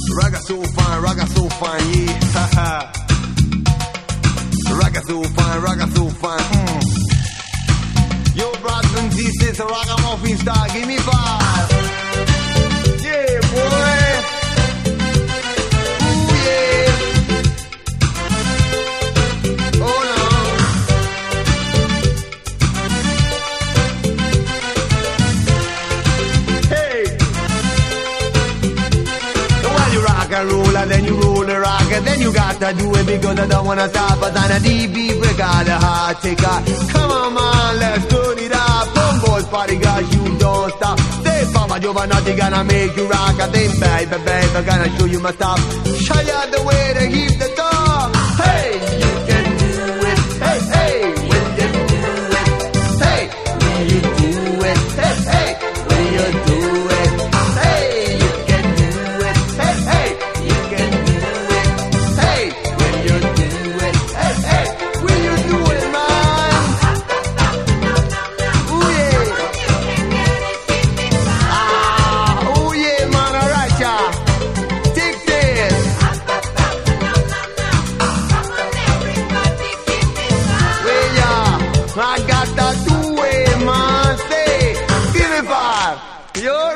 Ragga so fine, yeah. Ragga so fine. Yo, brothers and sisters, the ragamuffin star, give me five. Yeah, boy. Ooh, yeah. Oh, no. Hey. Well, you rock and roll, and then you roll the rock, and then you gotta do it because I don't wanna stop. But on a deep beat, we got a heart taker. Come on, man, let's turn it up. Come boys, party guys, you don't stop. Say, Papa Giovanotti gonna make you rock. I think, baby, gonna show you my stuff. Show you the way to keep the top. Hey, you can do it. Hey, hey, when you do it. Hey, when you do it. Hey, hey, when you do it. Hey, you can do it. Hey, hey, you can do it. Hey, when you do it. Hey, hey, when you do it, man. Ooh, yeah. Oh, yeah, man, all right, y'all. Take this. Well, yeah, I got that two-way, man. Say, give me five. You're